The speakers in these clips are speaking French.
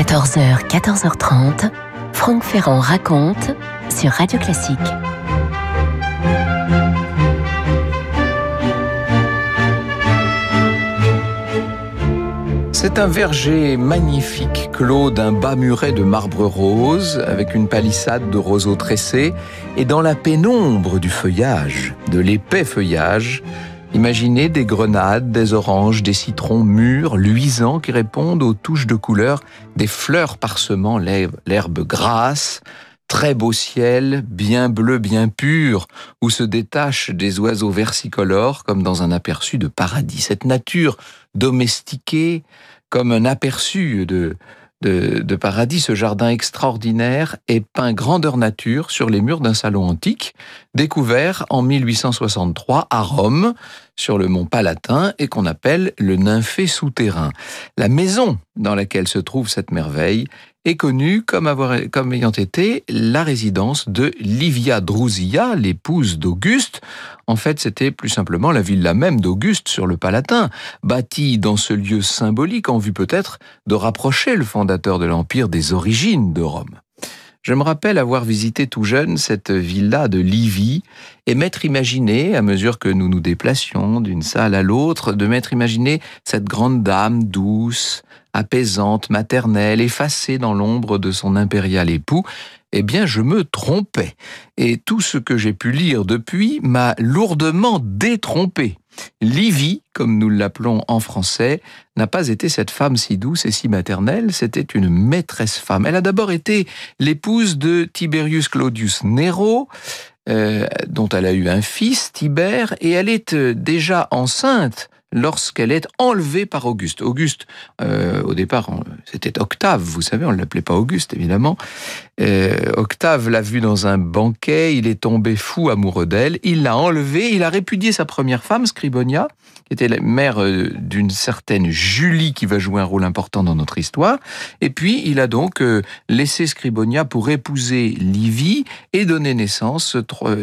14h, 14h30, Franck Ferrand raconte sur Radio Classique. C'est un verger magnifique, clos d'un bas muret de marbre rose, avec une palissade de roseaux tressés, et dans la pénombre du feuillage, de l'épais feuillage, imaginez des grenades, des oranges, des citrons mûrs, luisants, qui répondent aux touches de couleur des fleurs parsemant l'herbe grasse, très beau ciel, bien bleu, bien pur, où se détachent des oiseaux versicolores comme dans un aperçu de paradis. Cette nature domestiquée, comme un aperçu de paradis, ce jardin extraordinaire est peint grandeur nature sur les murs d'un salon antique, découvert en 1863 à Rome, sur le mont Palatin, et qu'on appelle le Nymphée souterrain. La maison dans laquelle se trouve cette merveille est connue comme ayant été la résidence de Livia Drusilla, l'épouse d'Auguste. En fait, c'était plus simplement la villa même d'Auguste sur le Palatin, bâtie dans ce lieu symbolique en vue peut-être de rapprocher le fondateur de l'Empire des origines de Rome. Je me rappelle avoir visité tout jeune cette villa de Livie et m'être imaginé, à mesure que nous nous déplacions d'une salle à l'autre, de m'être imaginé cette grande dame douce, apaisante, maternelle, effacée dans l'ombre de son impérial époux. Eh bien, je me trompais. Et tout ce que j'ai pu lire depuis m'a lourdement détrompé. Livie, comme nous l'appelons en français, n'a pas été cette femme si douce et si maternelle, c'était une maîtresse femme. Elle a d'abord été l'épouse de Tiberius Claudius Nero, dont elle a eu un fils, Tibère, et elle est déjà enceinte lorsqu'elle est enlevée par Auguste. Auguste, au départ, c'était Octave, vous savez, on ne l'appelait pas Auguste, évidemment. Octave l'a vue dans un banquet, il est tombé fou amoureux d'elle, il l'a enlevée, il a répudié sa première femme, Scribonia, qui était la mère d'une certaine Julie, qui va jouer un rôle important dans notre histoire, et puis il a donc laissé Scribonia pour épouser Livie, et donner naissance,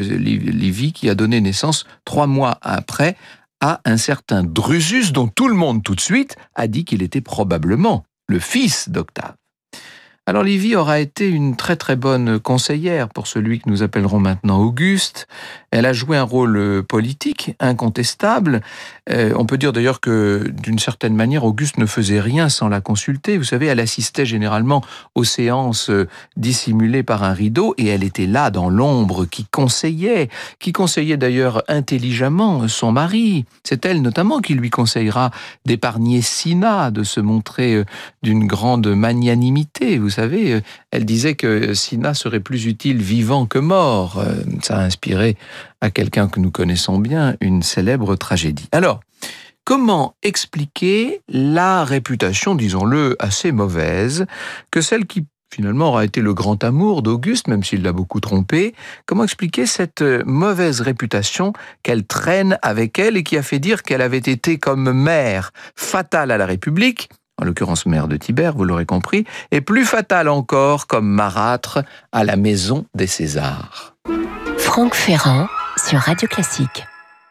Livie qui a donné naissance 3 mois après, à un certain Drusus, dont tout le monde tout de suite a dit qu'il était probablement le fils d'Octave. Alors Livie aura été une très très bonne conseillère pour celui que nous appellerons maintenant Auguste. Elle a joué un rôle politique incontestable. On peut dire d'ailleurs que d'une certaine manière, Auguste ne faisait rien sans la consulter. Vous savez, elle assistait généralement aux séances dissimulées par un rideau et elle était là dans l'ombre qui conseillait d'ailleurs intelligemment son mari. C'est elle notamment qui lui conseillera d'épargner Cinna, de se montrer d'une grande magnanimité. Vous savez, elle disait que Cinna serait plus utile vivant que mort. Ça a inspiré à quelqu'un que nous connaissons bien une célèbre tragédie. Alors, comment expliquer la réputation, disons-le, assez mauvaise, que celle qui finalement aura été le grand amour d'Auguste, même s'il l'a beaucoup trompé, comment expliquer cette mauvaise réputation qu'elle traîne avec elle et qui a fait dire qu'elle avait été comme mère fatale à la République, en l'occurrence mère de Tibère, vous l'aurez compris, et plus fatale encore comme marâtre à la maison des Césars. Franck Ferrand sur Radio Classique.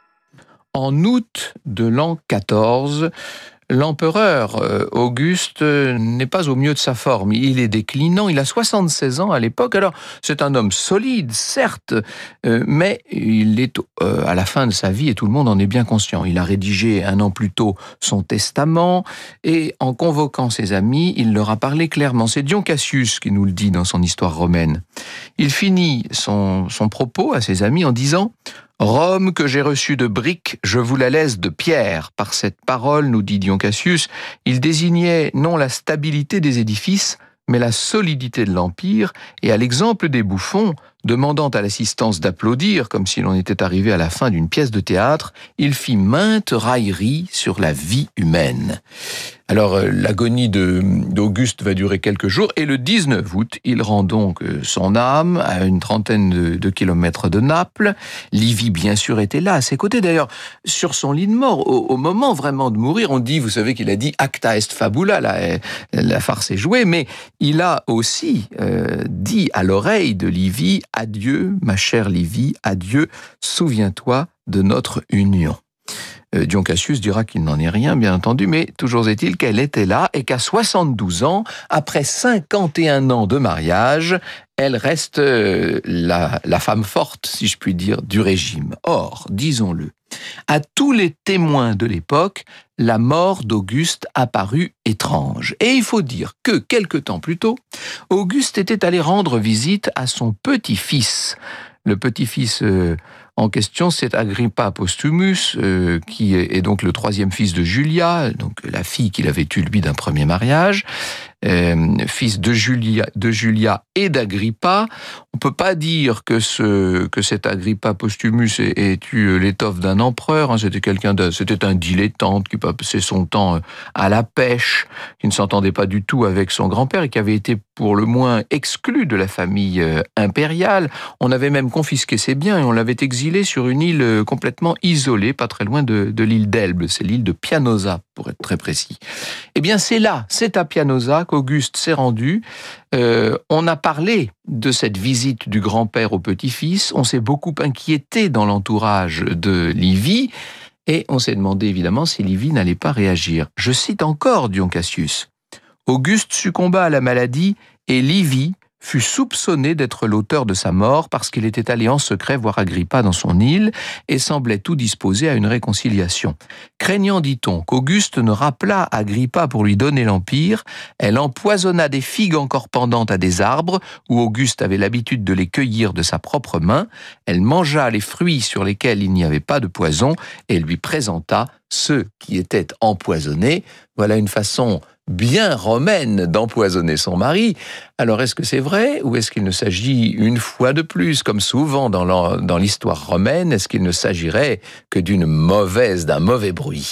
En août de l'an 14, l'empereur Auguste n'est pas au mieux de sa forme. Il est déclinant, il a 76 ans à l'époque. Alors, c'est un homme solide, certes, mais il est à la fin de sa vie, et tout le monde en est bien conscient. Il a rédigé 1 an plus tôt son testament, et en convoquant ses amis, il leur a parlé clairement. C'est Dion Cassius qui nous le dit dans son histoire romaine. Il finit son propos à ses amis en disant « Rome que j'ai reçue de briques, je vous la laisse de pierre. » Par cette parole, nous dit Dion Cassius, il désignait non la stabilité des édifices, mais la solidité de l'Empire, et à l'exemple des bouffons, demandant à l'assistance d'applaudir, comme si l'on était arrivé à la fin d'une pièce de théâtre, il fit maintes railleries sur la vie humaine. Alors, l'agonie d'Auguste va durer quelques jours, et le 19 août, il rend donc son âme à une trentaine de kilomètres de Naples. Livie, bien sûr, était là, à ses côtés. D'ailleurs, sur son lit de mort, au moment vraiment de mourir, on dit, vous savez qu'il a dit « acta est fabula », la farce est jouée, mais il a aussi dit à l'oreille de Livie « Adieu, ma chère Livie, adieu, souviens-toi de notre union ». Dion Cassius dira qu'il n'en est rien, bien entendu, mais toujours est-il qu'elle était là et qu'à 72 ans, après 51 ans de mariage, elle reste la femme forte, si je puis dire, du régime. Or, disons-le, à tous les témoins de l'époque, la mort d'Auguste apparut étrange. Et il faut dire que, quelque temps plus tôt, Auguste était allé rendre visite à son petit-fils. Le petit-fils en question, c'est Agrippa Postumus, qui est donc le troisième fils de Julia, donc la fille qu'il avait eue, lui, d'un premier mariage. Fils de Julia et d'Agrippa. On peut pas dire que cet Agrippa Postumus ait eu l'étoffe d'un empereur. C'était un dilettante qui passait son temps à la pêche, qui ne s'entendait pas du tout avec son grand-père et qui avait été pour le moins exclu de la famille impériale. On avait même confisqué ses biens et on l'avait exilé sur une île complètement isolée, pas très loin de l'île d'Elbe. C'est l'île de Pianosa, pour être très précis. Eh bien, c'est à Pianosa qu'Auguste s'est rendu. On a parlé de cette visite du grand-père au petit-fils. On s'est beaucoup inquiété dans l'entourage de Livie. Et on s'est demandé évidemment si Livie n'allait pas réagir. Je cite encore Dion Cassius. Auguste succomba à la maladie et Livie fut soupçonné d'être l'auteur de sa mort parce qu'il était allé en secret voir Agrippa dans son île et semblait tout disposé à une réconciliation. Craignant, dit-on, qu'Auguste ne rappelât Agrippa pour lui donner l'empire, elle empoisonna des figues encore pendantes à des arbres où Auguste avait l'habitude de les cueillir de sa propre main. Elle mangea les fruits sur lesquels il n'y avait pas de poison et lui présenta ceux qui étaient empoisonnés. Voilà une façon bien romaine d'empoisonner son mari. Alors est-ce que c'est vrai ou est-ce qu'il ne s'agit une fois de plus, comme souvent dans l'histoire romaine, est-ce qu'il ne s'agirait que d'un mauvais bruit ?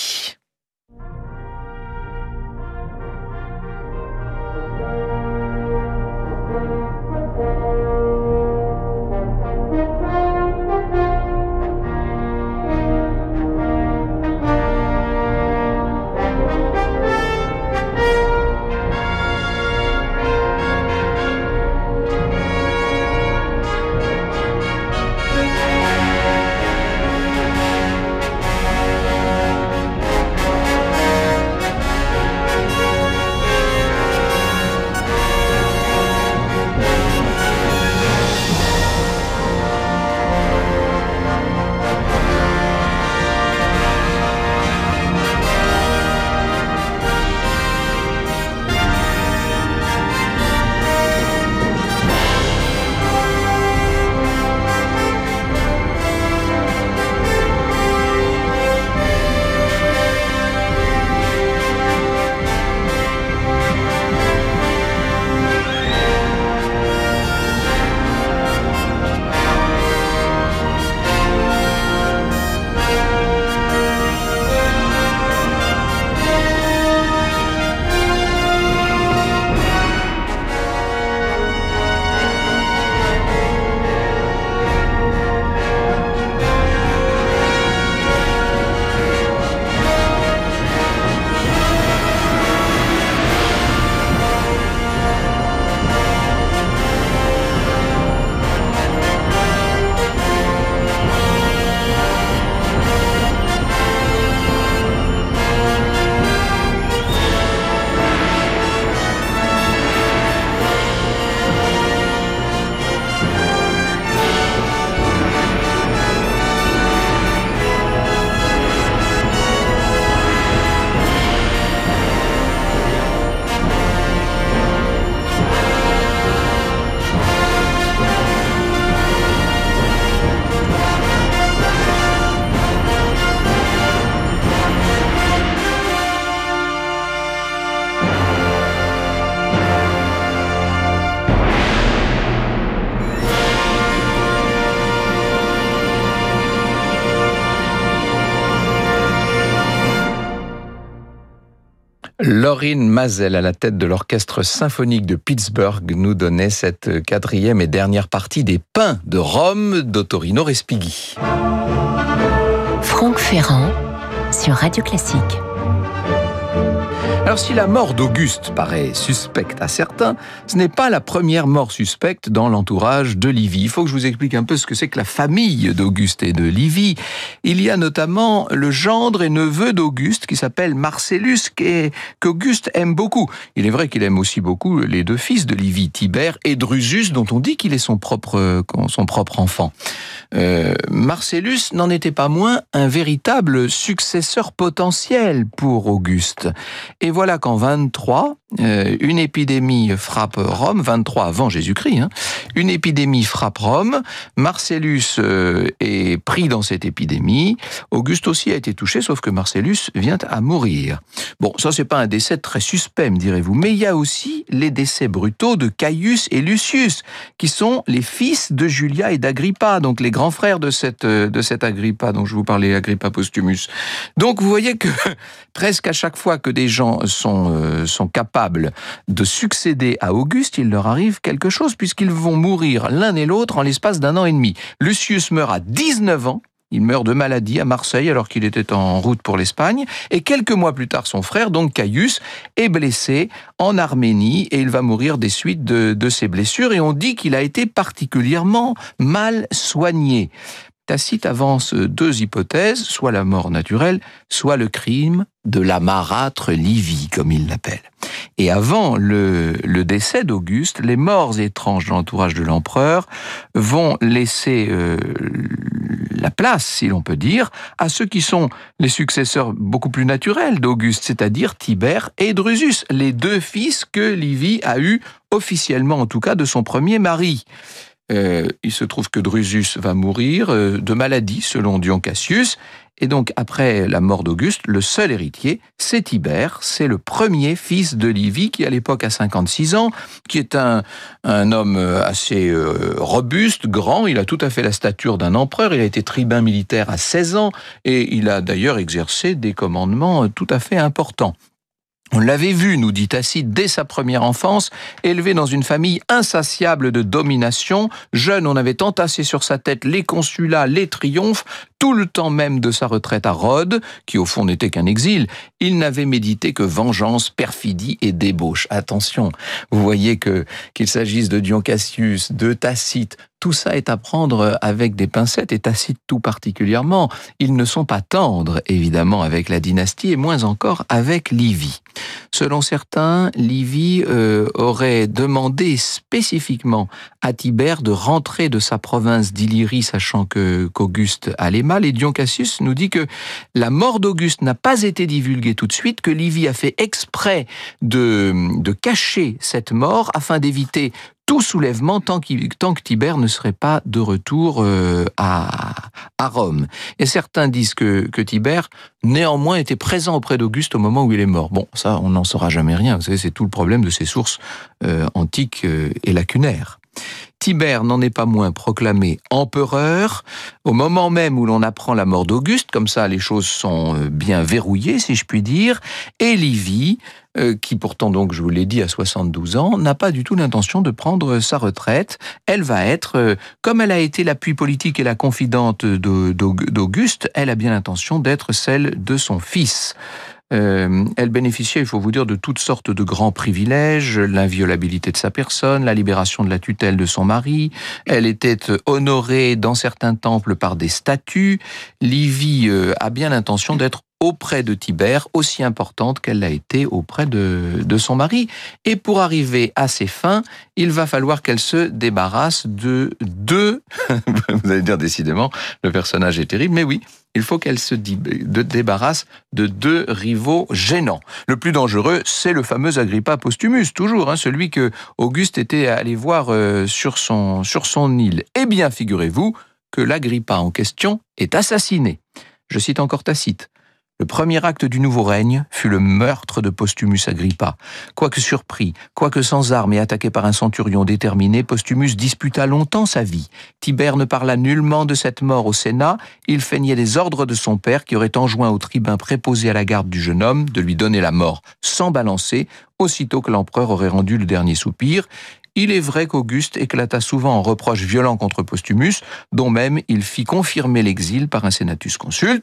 Lorin Maazel, à la tête de l'orchestre symphonique de Pittsburgh, nous donnait cette quatrième et dernière partie des Pins de Rome d'Ottorino Respighi. Franck Ferrand sur Radio Classique. Alors si la mort d'Auguste paraît suspecte à certains, ce n'est pas la première mort suspecte dans l'entourage de Livie. Il faut que je vous explique un peu ce que c'est que la famille d'Auguste et de Livie. Il y a notamment le gendre et neveu d'Auguste qui s'appelle Marcellus, qu'Auguste aime beaucoup. Il est vrai qu'il aime aussi beaucoup les deux fils de Livie, Tibère et Drusus, dont on dit qu'il est son propre enfant. Marcellus n'en était pas moins un véritable successeur potentiel pour Auguste. Et voilà qu'en 23, une épidémie frappe Rome, 23 avant Jésus-Christ, une épidémie frappe Rome, Marcellus est pris dans cette épidémie, Auguste aussi a été touché, sauf que Marcellus vient à mourir. Bon, ça c'est pas un décès très suspect, me direz-vous, mais il y a aussi les décès brutaux de Caius et Lucius, qui sont les fils de Julia et d'Agrippa, donc les grands frères de cet Agrippa dont je vous parlais, Agrippa Postumus. Donc vous voyez que presque à chaque fois que des gens sont capables de succéder à Auguste, il leur arrive quelque chose, puisqu'ils vont mourir l'un et l'autre en l'espace d'1 an et demi. Lucius meurt à 19 ans, il meurt de maladie à Marseille alors qu'il était en route pour l'Espagne, et quelques mois plus tard, son frère, donc Caius, est blessé en Arménie, et il va mourir des suites de ses blessures, et on dit qu'il a été particulièrement mal soigné. Tacite avance deux hypothèses, soit la mort naturelle, soit le crime de la marâtre Livie, comme il l'appelle. Et avant le décès d'Auguste, les morts étranges de l'entourage de l'empereur vont laisser la place, si l'on peut dire, à ceux qui sont les successeurs beaucoup plus naturels d'Auguste, c'est-à-dire Tibère et Drusus, les deux fils que Livie a eus officiellement, en tout cas, de son premier mari. Il se trouve que Drusus va mourir de maladie, selon Dion Cassius, et donc après la mort d'Auguste, le seul héritier, c'est Tibère, c'est le premier fils de Livie, qui à l'époque a 56 ans, qui est un homme assez robuste, grand, il a tout à fait la stature d'un empereur, il a été tribun militaire à 16 ans, et il a d'ailleurs exercé des commandements tout à fait importants. On l'avait vu, nous dit Tacite, dès sa première enfance, élevé dans une famille insatiable de domination. Jeune, on avait entassé sur sa tête les consulats, les triomphes, tout le temps même de sa retraite à Rhodes, qui au fond n'était qu'un exil. Il n'avait médité que vengeance, perfidie et débauche. Attention, vous voyez qu'il s'agisse de Dion Cassius, de Tacite, tout ça est à prendre avec des pincettes, et Tacite tout particulièrement. Ils ne sont pas tendres, évidemment, avec la dynastie, et moins encore avec Livie. Selon certains, Livie aurait demandé spécifiquement à Tibère de rentrer de sa province d'Illyrie, sachant qu'Auguste allait mal, et Dion Cassius nous dit que la mort d'Auguste n'a pas été divulguée tout de suite, que Livie a fait exprès de cacher cette mort afin d'éviter tout soulèvement tant que Tibère ne serait pas de retour à Rome. Et certains disent que Tibère, néanmoins, était présent auprès d'Auguste au moment où il est mort. Bon, ça, on n'en saura jamais rien. Vous savez, c'est tout le problème de ces sources antiques et lacunaires. Tibère n'en est pas moins proclamé empereur au moment même où l'on apprend la mort d'Auguste, comme ça les choses sont bien verrouillées, si je puis dire, et Livie, qui pourtant, donc, je vous l'ai dit, à 72 ans, n'a pas du tout l'intention de prendre sa retraite. Elle va être, comme elle a été l'appui politique et la confidente d'Auguste, elle a bien l'intention d'être celle de son fils. Elle bénéficiait, il faut vous dire, de toutes sortes de grands privilèges, l'inviolabilité de sa personne, la libération de la tutelle de son mari. Elle était honorée dans certains temples par des statues. Livie a bien l'intention d'être auprès de Tibère, aussi importante qu'elle l'a été auprès de son mari. Et pour arriver à ses fins, il va falloir qu'elle se débarrasse de deux... Vous allez dire, décidément, le personnage est terrible, mais oui, il faut qu'elle se débarrasse de deux rivaux gênants. Le plus dangereux, c'est le fameux Agrippa Postumus, toujours, celui que Auguste était allé voir sur son île. Eh bien, figurez-vous que l'Agrippa en question est assassiné. Je cite encore Tacite. Le premier acte du nouveau règne fut le meurtre de Postumus Agrippa. Quoique surpris, quoique sans armes et attaqué par un centurion déterminé, Postumus disputa longtemps sa vie. Tibère ne parla nullement de cette mort au Sénat. Il feignait les ordres de son père qui aurait enjoint au tribun préposé à la garde du jeune homme de lui donner la mort sans balancer, aussitôt que l'empereur aurait rendu le dernier soupir. Il est vrai qu'Auguste éclata souvent en reproches violents contre Postumus, dont même il fit confirmer l'exil par un senatus consulte.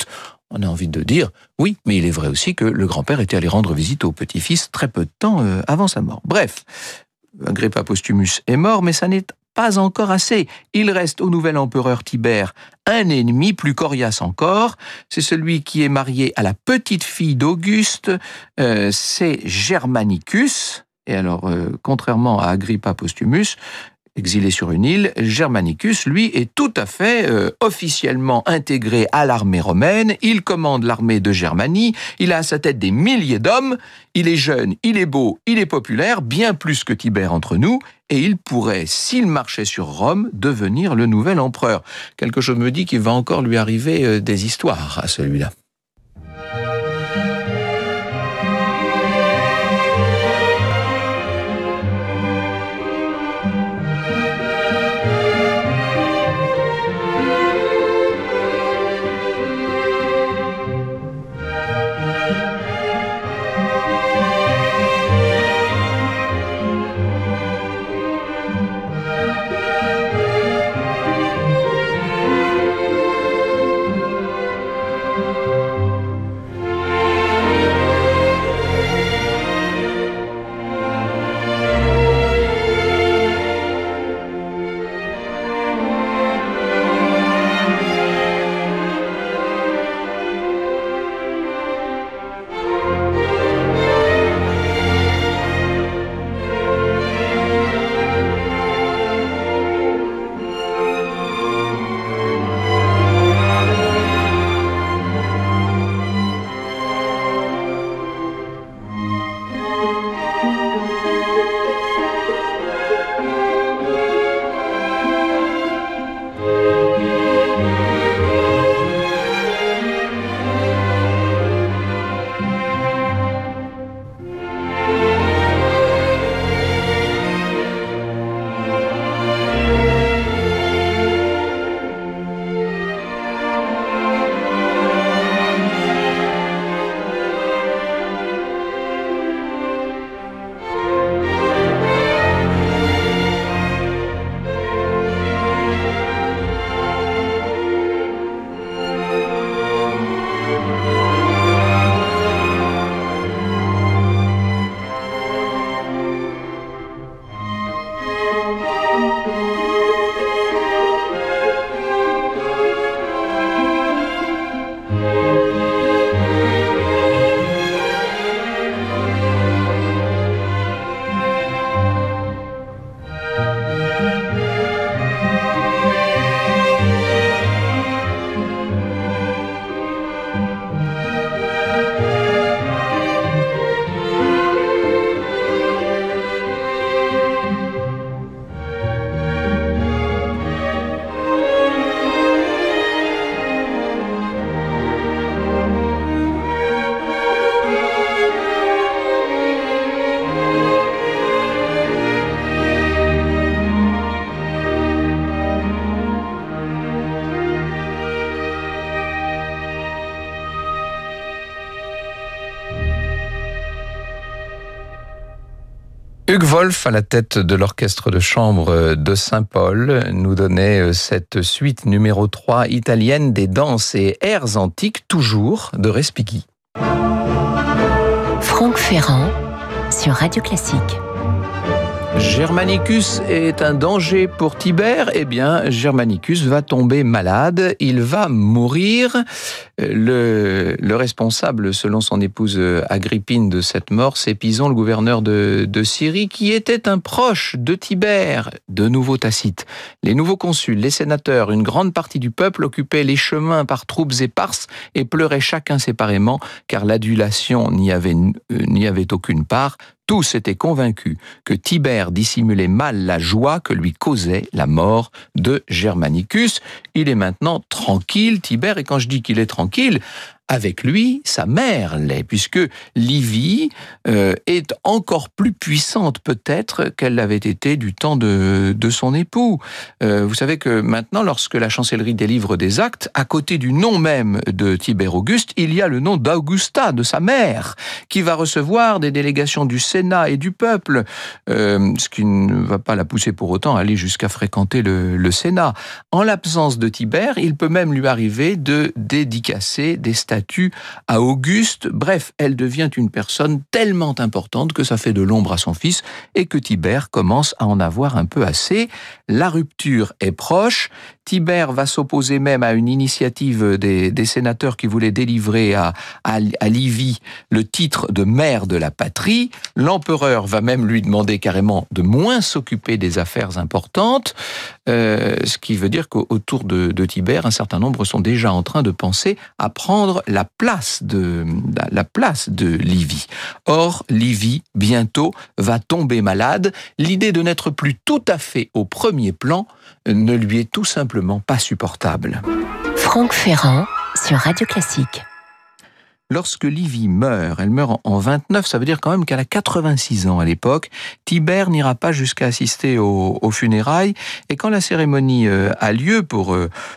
On a envie de dire, oui, mais il est vrai aussi que le grand-père était allé rendre visite au petit-fils très peu de temps avant sa mort. Bref, Agrippa Postumus est mort, mais ça n'est pas encore assez. Il reste au nouvel empereur Tibère un ennemi plus coriace encore. C'est celui qui est marié à la petite-fille d'Auguste, c'est Germanicus. Et alors, contrairement à Agrippa Postumus, exilé sur une île, Germanicus, lui, est tout à fait officiellement intégré à l'armée romaine. Il commande l'armée de Germanie. Il a à sa tête des milliers d'hommes. Il est jeune, il est beau, il est populaire, bien plus que Tibère entre nous. Et il pourrait, s'il marchait sur Rome, devenir le nouvel empereur. Quelque chose me dit qu'il va encore lui arriver des histoires à celui-là. Hugues Wolf, à la tête de l'orchestre de chambre de Saint-Paul, nous donnait cette suite numéro 3 italienne des danses et airs antiques, toujours de Respighi. Franck Ferrand sur Radio Classique. Germanicus est un danger pour Tibère. Eh bien, Germanicus va tomber malade, il va mourir. Le responsable, selon son épouse Agrippine, de cette mort, c'est Pison, le gouverneur de Syrie, qui était un proche de Tibère. De nouveau Tacite. Les nouveaux consuls, les sénateurs, une grande partie du peuple occupaient les chemins par troupes éparses et pleuraient chacun séparément, car l'adulation n'y avait aucune part. Tous étaient convaincus que Tibère dissimulait mal la joie que lui causait la mort de Germanicus. Il est maintenant tranquille, Tibère, et quand je dis qu'il est tranquille, avec lui, sa mère l'est, puisque Livie est encore plus puissante peut-être qu'elle l'avait été du temps de son époux. Vous savez que maintenant, lorsque la chancellerie délivre des actes, à côté du nom même de Tibère Auguste, il y a le nom d'Augusta, de sa mère, qui va recevoir des délégations du Sénat et du peuple, ce qui ne va pas la pousser pour autant à aller jusqu'à fréquenter le Sénat. En l'absence de Tibère, il peut même lui arriver de dédicacer des statues statue à Auguste. Bref, elle devient une personne tellement importante que ça fait de l'ombre à son fils et que Tibère commence à en avoir un peu assez. La rupture est proche. Tibère va s'opposer même à une initiative des sénateurs qui voulaient délivrer à Livie le titre de mère de la patrie. L'empereur va même lui demander carrément de moins s'occuper des affaires importantes, ce qui veut dire qu'autour de Tibère, un certain nombre sont déjà en train de penser à prendre la place de Livie. Or, Livie, bientôt, va tomber malade. L'idée de n'être plus tout à fait au premier plan ne lui est tout simplement pas supportable. Franck Ferrand sur Radio Classique. Lorsque Livie meurt, elle meurt en 29, ça veut dire quand même qu'elle a 86 ans à l'époque. Tibère n'ira pas jusqu'à assister aux funérailles, et quand la cérémonie a lieu pour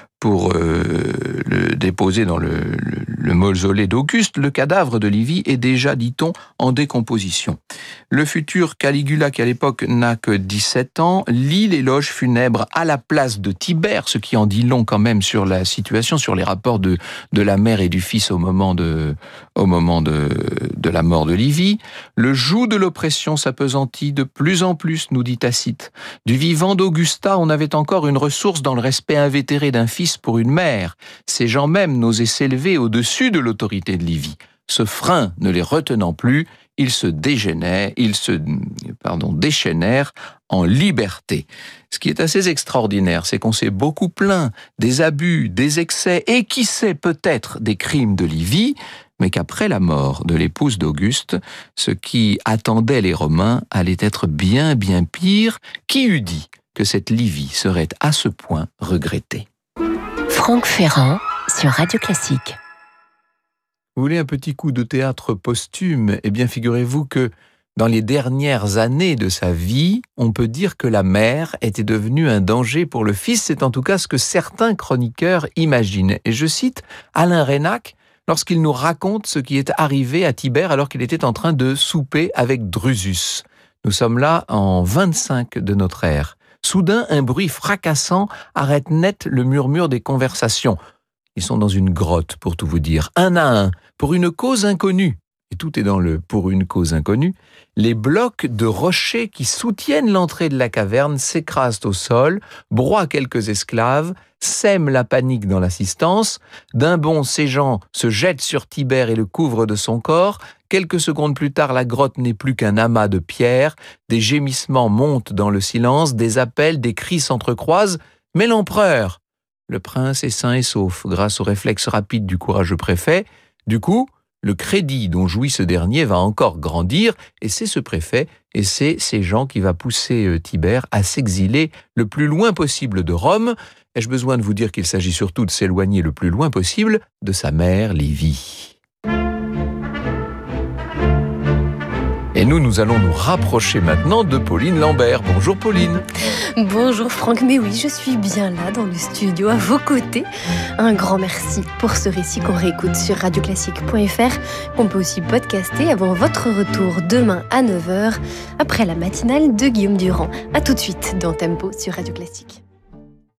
le déposer dans le mausolée d'Auguste, le cadavre de Livie est déjà, dit-on, en décomposition. Le futur Caligula, qui à l'époque n'a que 17 ans, lit l'éloge funèbre à la place de Tibère, ce qui en dit long quand même sur la situation, sur les rapports de la mère et du fils au moment de la mort de Livie. Le joug de l'oppression s'appesantit de plus en plus, nous dit Tacite. Du vivant d'Augusta, on avait encore une ressource dans le respect invétéré d'un fils pour une mère. Ces gens même n'osaient s'élever au-dessus de l'autorité de Livie. Ce frein ne les retenant plus, ils se déchaînèrent en liberté. Ce qui est assez extraordinaire, c'est qu'on s'est beaucoup plaint des abus, des excès et qui sait peut-être des crimes de Livie, mais qu'après la mort de l'épouse d'Auguste, ce qui attendait les Romains allait être bien, bien pire. Qui eût dit que cette Livie serait à ce point regrettée? Franck Ferrand sur Radio Classique. Vous voulez un petit coup de théâtre posthume? Eh bien, figurez-vous que dans les dernières années de sa vie, on peut dire que la mère était devenue un danger pour le fils. C'est en tout cas ce que certains chroniqueurs imaginent. Et je cite Alain Reynac lorsqu'il nous raconte ce qui est arrivé à Tibère alors qu'il était en train de souper avec Drusus. Nous sommes là en 25 de notre ère. Soudain, un bruit fracassant arrête net le murmure des conversations. Ils sont dans une grotte, pour tout vous dire, un à un, pour une cause inconnue. Et tout est dans le « pour une cause inconnue ». Les blocs de rochers qui soutiennent l'entrée de la caverne s'écrasent au sol, broient quelques esclaves, sèment la panique dans l'assistance. D'un bond, ces gens se jettent sur Tibère et le couvrent de son corps. Quelques secondes plus tard, la grotte n'est plus qu'un amas de pierres. Des gémissements montent dans le silence, des appels, des cris s'entrecroisent. Mais l'empereur, le prince est sain et sauf grâce au réflexe rapide du courageux préfet. Du coup, le crédit dont jouit ce dernier va encore grandir, et c'est ce préfet et c'est ces gens qui va pousser Tibère à s'exiler le plus loin possible de Rome. Ai-je besoin de vous dire qu'il s'agit surtout de s'éloigner le plus loin possible de sa mère Livie? Et nous allons nous rapprocher maintenant de Pauline Lambert. Bonjour Pauline. Bonjour Franck, mais oui, je suis bien là dans le studio à vos côtés. Un grand merci pour ce récit qu'on réécoute sur radioclassique.fr, qu'on peut aussi podcaster avant votre retour demain à 9h, après la matinale de Guillaume Durand. A tout de suite dans Tempo sur Radio Classique.